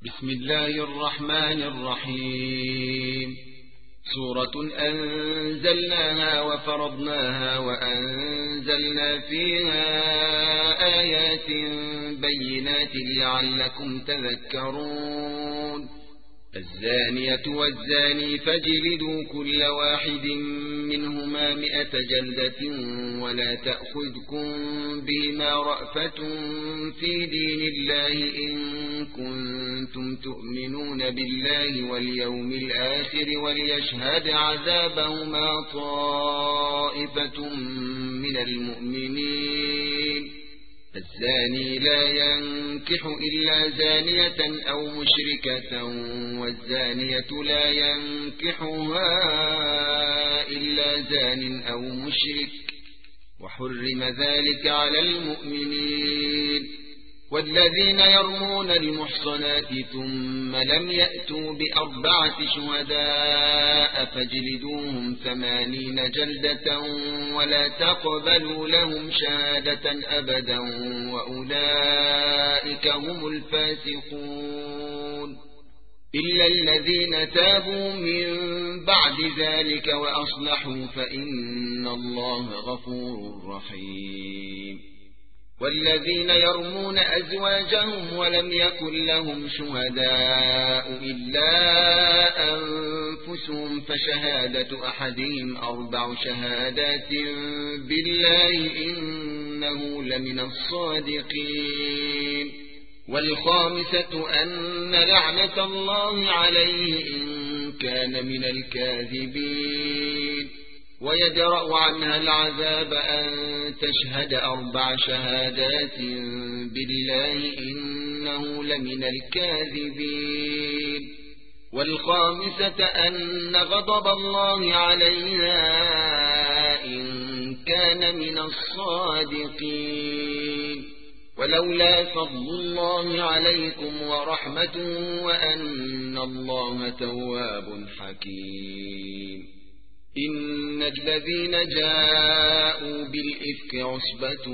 بسم الله الرحمن الرحيم. سورة أنزلناها وفرضناها وأنزلنا فيها آيات بينات لعلكم تذكرون. الزانية والزاني فاجلدوا كل واحد منهما 100 جلدة ولا تأخذكم بما رأفة في دين الله إن كنتم تؤمنون بالله واليوم الآخر وليشهد عذابهما طائفة من المؤمنين. الزاني لا ينكح إلا زانية أو مشركة والزانية لا ينكحها إلا زان أو مشرك وحرم ذلك على المؤمنين. والذين يرمون المحصنات ثم لم يأتوا ب4 شهداء فاجلدوهم 80 جلدة ولا تقبلوا لهم شهادة أبدا وأولئك هم الفاسقون. إلا الذين تابوا من بعد ذلك وأصلحوا فإن الله غفور رحيم. والذين يرمون أزواجهم ولم يكن لهم شهداء إلا أنفسهم فشهادة أحدهم 4 شهادات بالله إنه لمن الصادقين. والخامسة أن لعنة الله عليه إن كان من الكاذبين. ويدرأ عنها العذاب أن تشهد 4 شهادات بالله إنه لمن الكاذبين. والخامسة أن غضب الله عليها إن كان من الصادقين. ولولا فضل الله عليكم ورحمته وأن الله تواب حكيم. إن الذين جاءوا بالإفك عصبة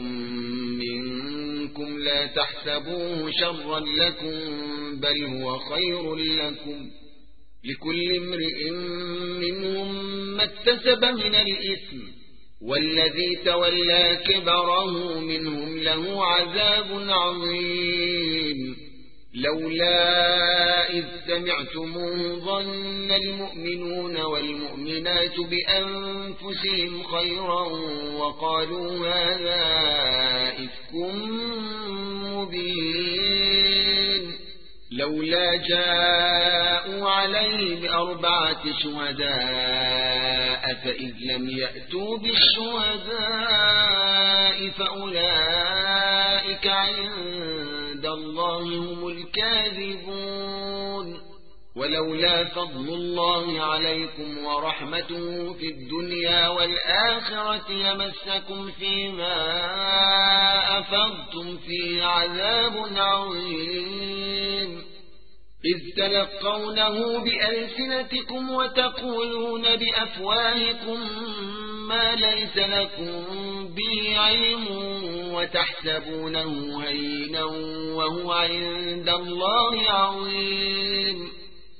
منكم لا تحسبوه شرا لكم بل هو خير لكم. لكل امرئ منهم ما اكتسب من الإثم والذي تولى كبره منهم له عذاب عظيم. لولا إذ سمعتموه ظن المؤمنون والمؤمنات بأنفسهم خيرا وقالوا هذا إفك مبين. لولا جاءوا عليه ب4 شهداء فإذ لم يأتوا بالشهداء فأولئك عند الله هم الكاذبون. ولولا فضل الله عليكم ورحمته في الدنيا والآخرة لمسكم فيما أفضتم فيه عذاب عظيم. إذ تلقونه بألسنتكم وتقولون بأفواهكم ما ليس لكم به علم وتحسبونه هينا وهو عند الله عظيم.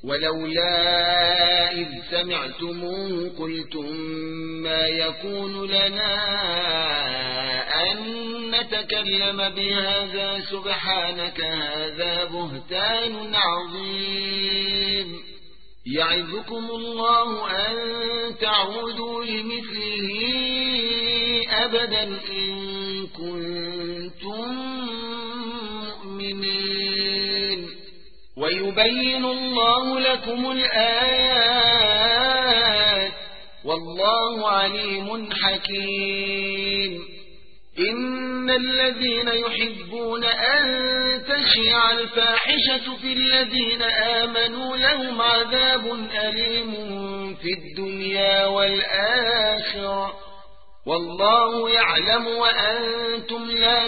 ولولا إذ سمعتموه قلتم ما يكون لنا أن نتكلم بهذا سبحانك هذا بهتان عظيم. يعظكم الله أن تعودوا لمثله أبدا إن كنتم مؤمنين. ويبين الله لكم الآيات والله عليم حكيم. إن الذين يحبون أن تشيع الفاحشة في الذين آمنوا لهم عذاب أليم في الدنيا والآخرة والله يعلم وأنتم لا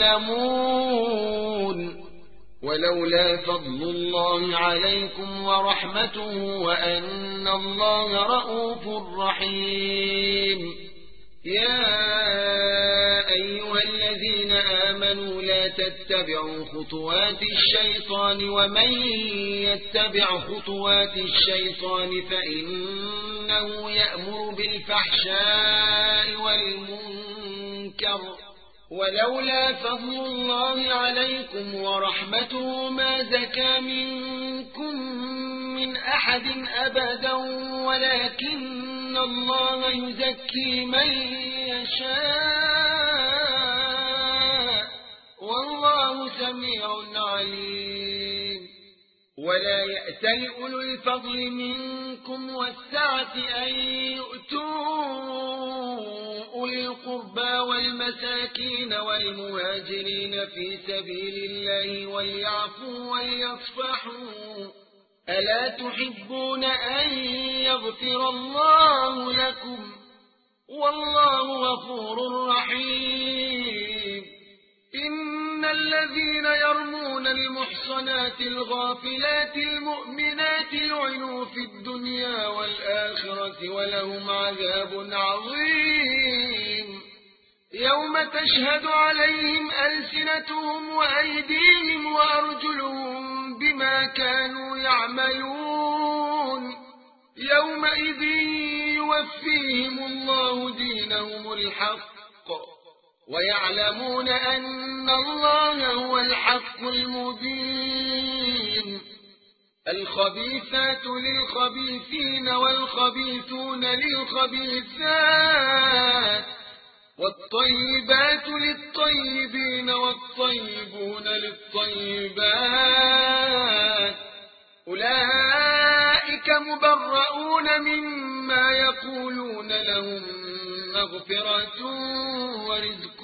تعلمون. ولولا فضل الله عليكم ورحمته وأن الله رؤوف رحيم. يا أيها الذين آمنوا لا تتبعوا خطوات الشيطان ومن يتبع خطوات الشيطان فإنه يأمر بالفحشاء والمنكر ولولا فضل الله عليكم ورحمته ما زكى منكم من أحد أبدا ولكن الله يزكي من يشاء والله سميع عليم ولا يأتل أولو الفضل منكم والسعة أن يؤتوا أولي القربى والمساكين والمهاجرين في سبيل الله وليعفوا وليصفحوا ألا تحبون أن يغفر الله لكم والله غفور رحيم إن الذين يرمون المحصنات الغافلات المؤمنات لعنوا في الدنيا والآخرة ولهم عذاب عظيم يوم تشهد عليهم ألسنتهم وأيديهم وأرجلهم بما كانوا يعملون يومئذ يوفيهم الله دينهم الحق ويعلمون أن الله هو الحق المبين الخبيثات للخبيثين والخبيثون للخبيثات والطيبات للطيبين والطيبون للطيبات أولئك مبرؤون مما يقولون لهم مغفرة ورزق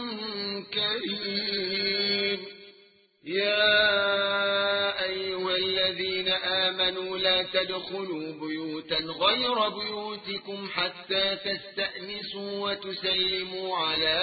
كريم يا أيها الذين آمنوا لا تدخلوا بيوتا غير بيوتكم حتى تستأنسوا وتسلموا على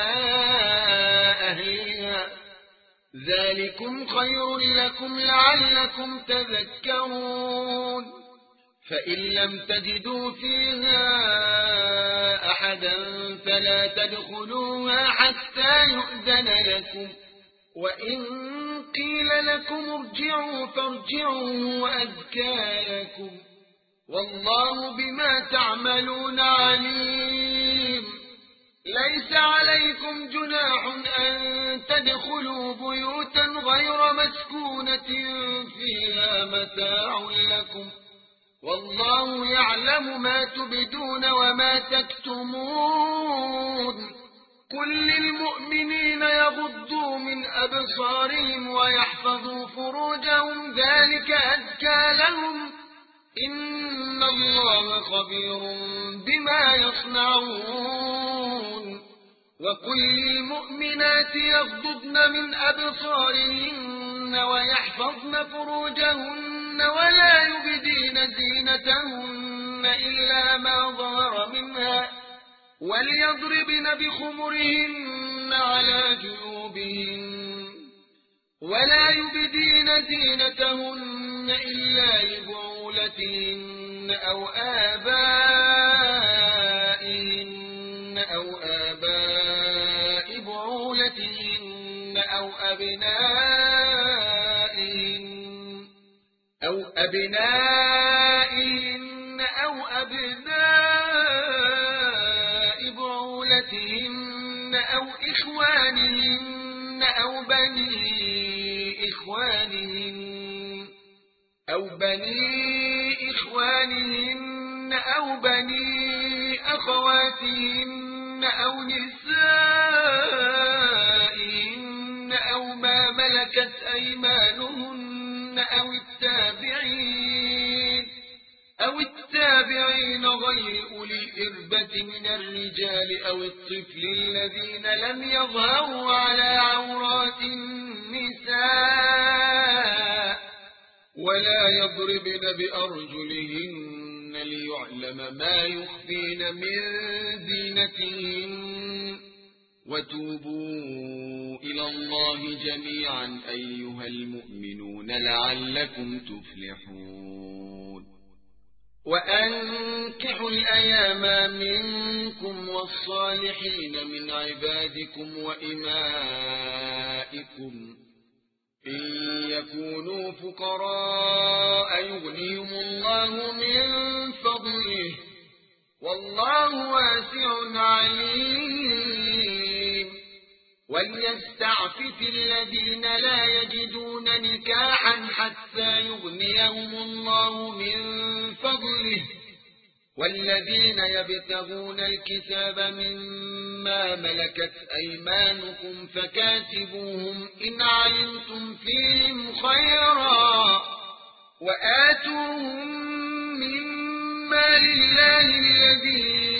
أهلها ذلكم خير لكم لعلكم تذكرون فإن لم تجدوا فيها أحدا فلا تدخلوها حتى يؤذن لكم وإن قيل لكم ارجعوا فارجعوا وأزكى لكم والله بما تعملون عليم ليس عليكم جناح أن تدخلوا بيوتا غير مسكونة فيها متاع لكم والله يعلم ما تبدون وما تكتمون قل للمؤمنين يغضوا من أبصارهم ويحفظوا فروجهم ذلك أزكى لهم إن الله خبير بما يصنعون وقل للمؤمنات يغضضن من أبصارهن ويحفظن فروجهن ولا يبدين زينتهن إلا ما ظهر منها وليضربن بخمرهن على جيوبهن ولا يبدين زينتهن إلا لبعولتهن أو آبائهن أو آباء بعولتهن أو أبنائهن أو أبناء بعولتهن أو إخوانهن أو بني إخوانهن أو بني أخواتهن أو نسائهن أو ما ملكت أيمانهن أو التابعين غير أولي الإربة من الرجال أو الطفل الذين لم يظهروا على عورات النساء ولا يضربن بأرجلهن ليعلم ما يخفين من زينتهن وتوبوا إلى الله جميعا أيها المؤمنون لعلكم تفلحون وأنكحوا الأيام منكم والصالحين من عبادكم وإمائكم إن يكونوا فقراء يغنيهم الله من فضله والله واسع عليم وليستعفف الذين لا يجدون نكاحا حتى يغنيهم الله من فضله والذين يبتغون الكتاب مما ملكت أيمانكم فكاتبوهم إن علمتم فيهم خيرا وآتوهم مما لله الذي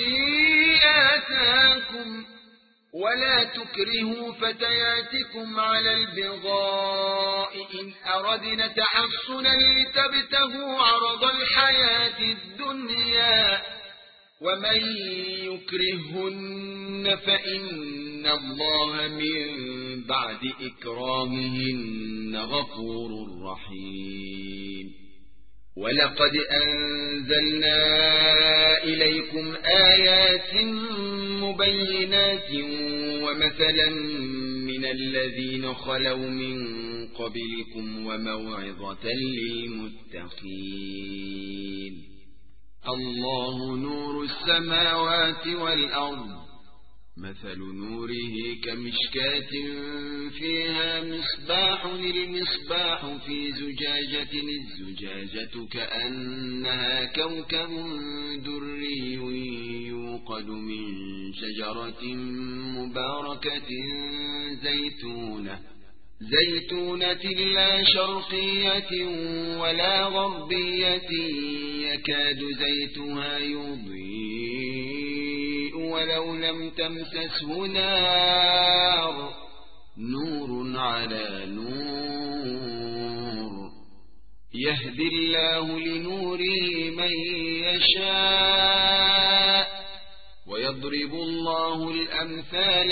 آتاكم ولا تكرهوا فتياتكم على البغاء إن أردنا تحصنا لتبتغوا عرض الحياة الدنيا ومن يكرهن فإن الله من بعد إكراههن غفور رحيم ولقد أنزلنا إليكم آيات مبينات ومثلا من الذين خلوا من قبلكم وموعظة للمتقين الله نور السماوات والأرض مثل نوره كمشكاة فيها مصباح المصباح في زجاجة الزجاجة كأنها كوكب دري يوقد من شجرة مباركة زيتونة لا شرقية ولا غربية يكاد زيتها يضيء ولو لم تمسسه نور على نور يهدي الله لنوره من يشاء ويضرب الله الأمثال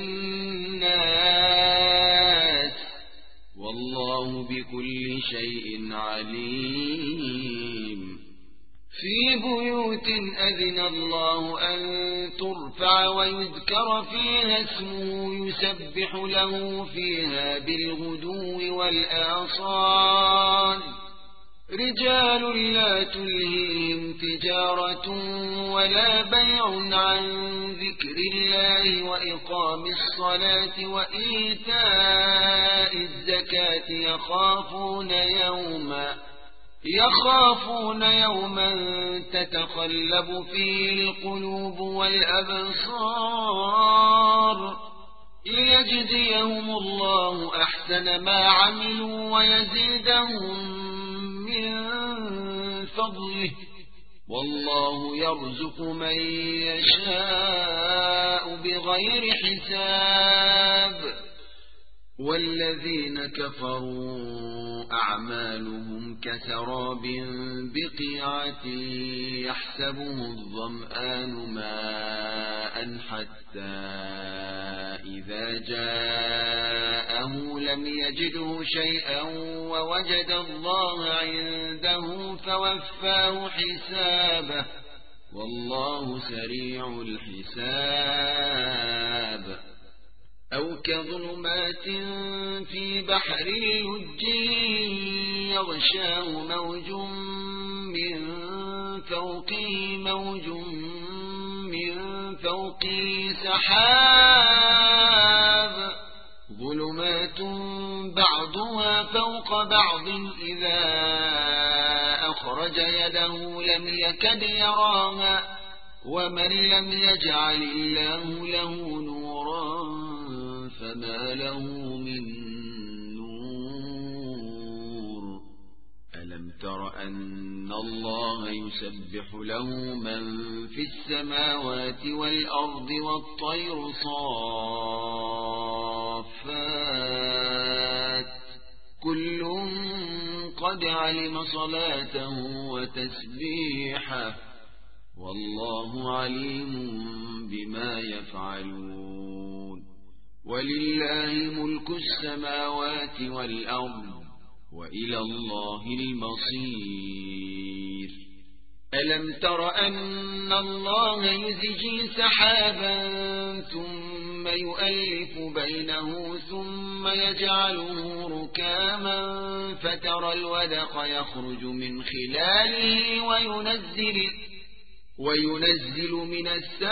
للناس والله بكل شيء عليم في بيوت أذن الله أن ترفع ويذكر فيها اسمه يسبح له فيها بالغدو والآصال رجال لا تلهيهم تجارة ولا بيع عن ذكر الله وإقام الصلاة وإيتاء الزكاة يخافون يوما تتقلب فيه القلوب والأبصار ليجزيهم الله أحسن ما عملوا ويزيدهم من فضله والله يرزق من يشاء بغير حساب والذين كفروا أعمالهم كسراب بقيعة يحسبه الظمآن ماء حتى إذا جاءه لم يجده شيئا ووجد الله عنده فوفاه حسابه والله سريع الحساب أو كظلمات في بحر لج يغشاه موج من فوقه سحاب ظلمات بعضها فوق بعض إذا أخرج يده لم يكد يراها ومن لم يجعل الله له نورا فما له من نور ألم تر أن الله يسبح له من في السماوات والأرض والطير صافات كل قد علم صلاته وتسبيحه والله عليم بما يفعلون ولله ملك السماوات والأرض وإلى الله المصير ألم تر أن الله يزجي سحابا ثم يؤلف بينه ثم يجعله ركاما فترى الودق يخرج من خلاله وينزل من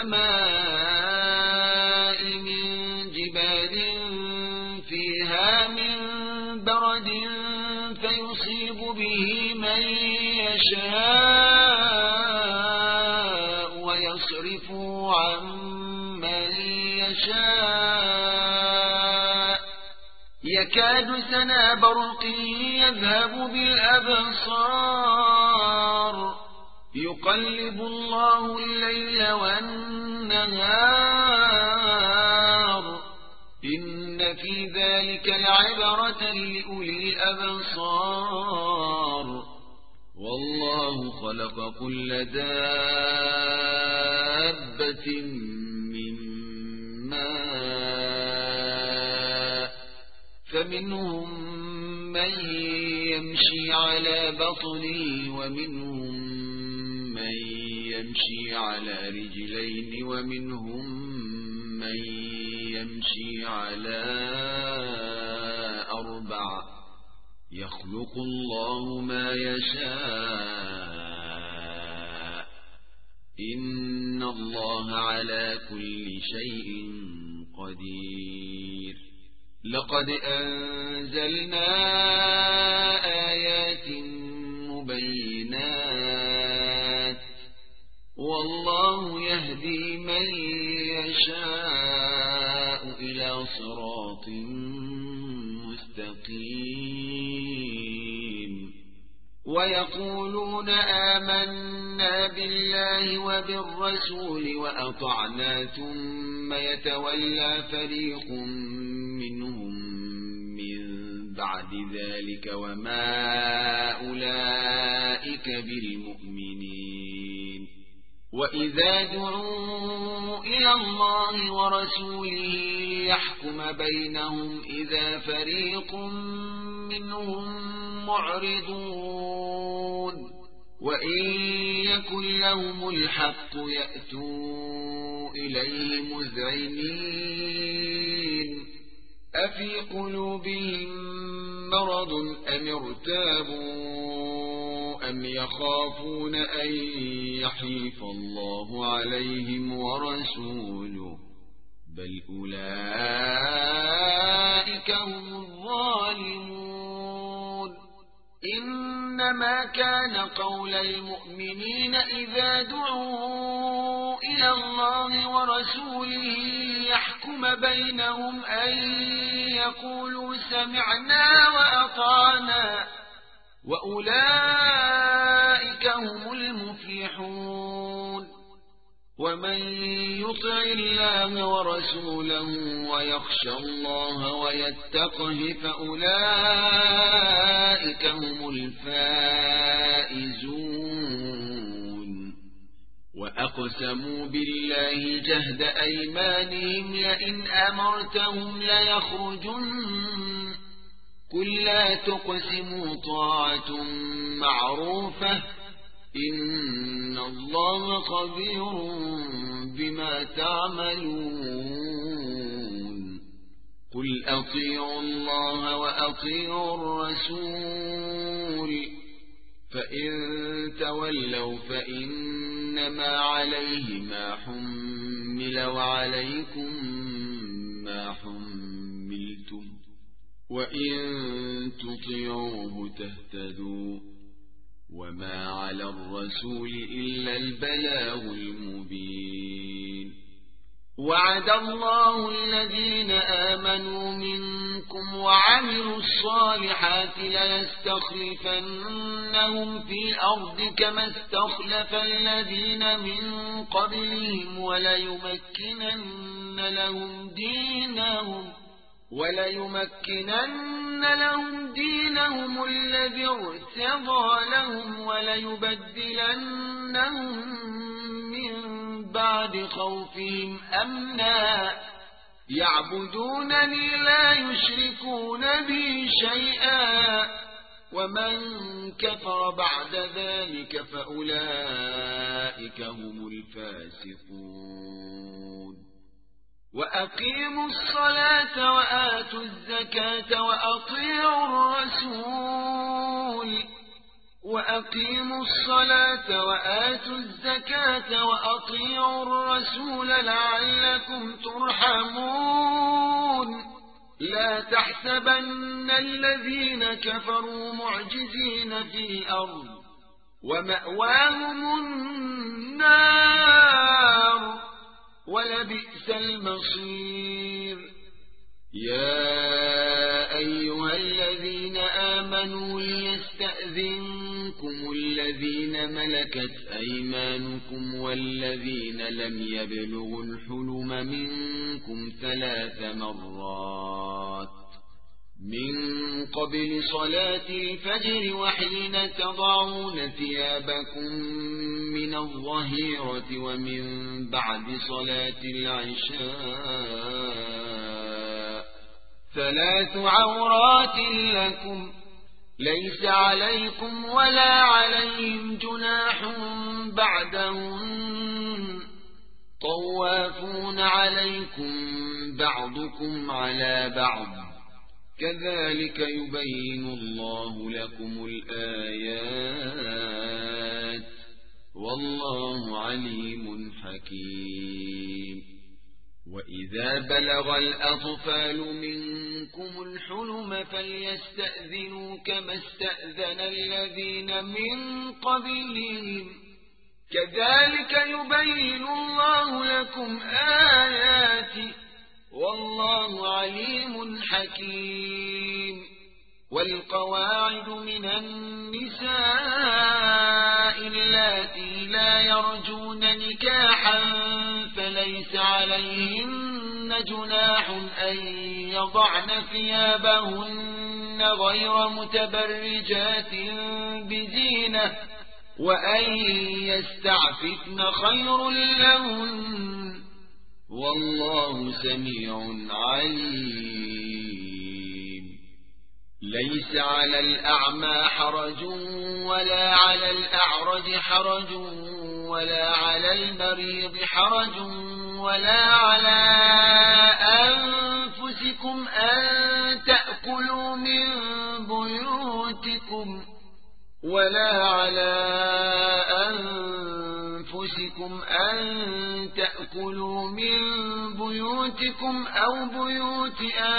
السماء من جبال فيها من برد فيصيب به من يشاء ويصرفه عن من يشاء يكاد سنا برقه يذهب بالأبصار يقلب الله الليل والنهار إن في ذلك لعبرة لأولي الأبصار والله خلق كل دابة من ماء فمنهم من يمشي على بطنه ومنهم من يمشي على رجلين ومنهم من يمشي على أربع يخلق الله ما يشاء إن الله على كل شيء قدير لقد أنزلنا آيات مبينات والله يهدي من يشاء إلى صراط مستقيم ويقولون آمنا بالله وبالرسول وأطعنا ثم يتولى فريق منهم من بعد ذلك وما أولئك بالمؤمنين وإذا دعوا إلى الله ورسوله يحكم بينهم إذا فريق منهم معرضون وإن يكن لهم الحق يأتوا إليه مذعنين أفي قلوبهم مرض أم ارتابوا أم يخافون أن يحيف الله عليهم ورسوله بل أولئك هم الظالمون إنما كان قول المؤمنين إذا دعوا إلى الله ورسوله يحكم بينهم أن يقولوا سمعنا وأطعنا وأولئك هم المفلحون ومن يطع الله ورسوله ويخشى الله ويتقه فأولئك هم الفائزون وأقسموا بالله جهد أيمانهم لئن أمرتهم ليخرجن قل لا تقسموا طاعة معروفة إن الله خبير بما تعملون قل أطيعوا الله وأطيعوا الرسول فإن تولوا فإنما عليه ما حمل وعليكم ما حملتم وإن تطيعوه تهتدوا وما على الرسول إلا البلاغ المبين وعد الله الذين آمنوا منكم وعملوا الصالحات ليستخلفنهم في الأرض كما استخلف الذين من قبلهم وليمكنن لهم دينهم الذي ارتضى لهم وليبدلنهم من بعد خوفهم أمنا يعبدونني لا يشركون بي شيئا ومن كفر بعد ذلك فأولئك هم الفاسقون وأقيموا الصلاة وآتوا الزكاة وأطيعوا الرسول لعلكم ترحمون لا تحسبن الذين كفروا معجزين في الأرض ومأواهم النار ولبئس المصير يا أيها الذين آمنوا ليستأذنكم الذين ملكت أيمانكم والذين لم يبلغوا الحلم منكم 3 مرات من قبل صلاة الفجر وحين تضعون ثيابكم من الظهيرة ومن بعد صلاة العشاء 3 عورات لكم ليس عليكم ولا عليهم جناح بعدهم طوافون عليكم بعضكم على بعض كذلك يبين الله لكم الآيات والله عليم حكيم وإذا بلغ الأطفال منكم الحلم فليستأذنوا كما استأذن الذين من قبلهم كذلك يبين الله لكم آياته والله عليم حكيم والقواعد من النساء اللاتي لا يرجون نكاحا فليس عليهن جناح أن يضعن ثيابهن غير متبرجات بزينة وأن يستعففن خير لهن والله سميع عليم ليس على الأعمى حرج ولا على الأعرج حرج ولا على المريض حرج ولا على أنفسكم أن تأكلوا من بيوتكم أو بيوت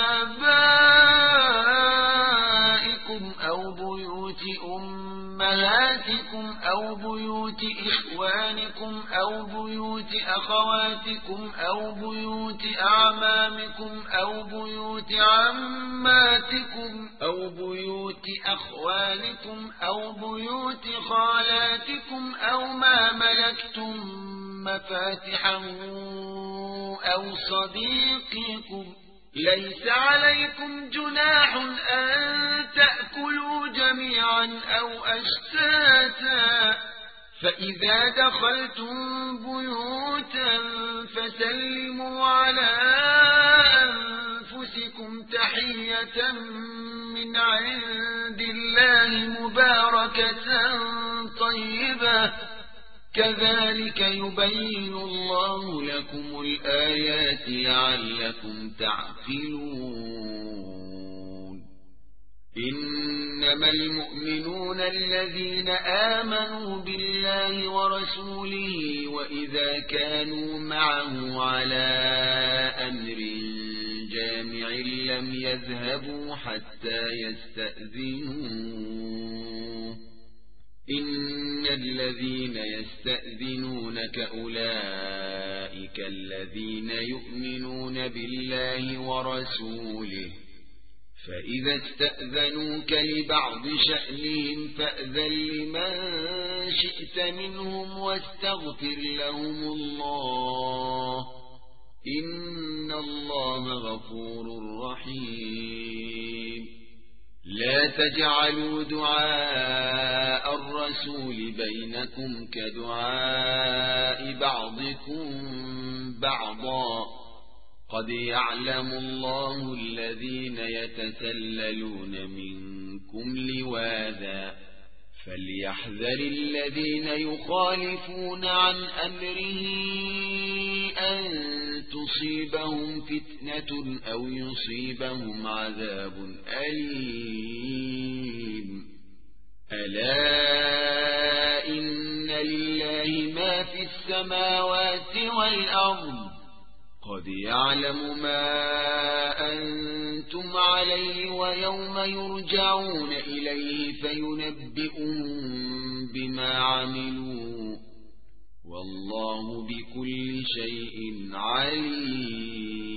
آبائكم أو بيوت أمهاتكم أو بيوت إخوانكم أو بيوت أخواتكم أو بيوت أعمامكم أو بيوت عماتكم أو بيوت أخوالكم أو بيوت خالاتكم أو ما ملكتم مفاتحه أو صديقكم ليس عليكم جناح أن تأكلوا جميعا أو أشتاتا فإذا دخلتم بيوتا فسلموا على أنفسكم تحية من عند الله مباركة طيبة كذلك يبين الله لكم الآيات لعلكم تعقلون إنما المؤمنون الذين آمنوا بالله ورسوله وإذا كانوا معه على أمر جامع لم يذهبوا حتى يستأذنوه إن الذين يستأذنونك أولئك الذين يؤمنون بالله ورسوله فإذا استأذنوك لبعض شأنهم فأذن لمن شئت منهم واستغفر لهم الله إن الله غفور رحيم لا تجعلوا دعاء الرسول بينكم كدعاء بعضكم بعضا قد يعلم الله الذين يتسللون منكم لواذا فليحذر الذين يخالفون عن أمره أن تصيبهم فتنة أو يصيبهم عذاب أليم ألا إن لله ما في السماوات والأرض قد يعلم ما أنتم عليه ويوم يرجعون إليه فينبئهم بما عملوا والله بكل شيء عليم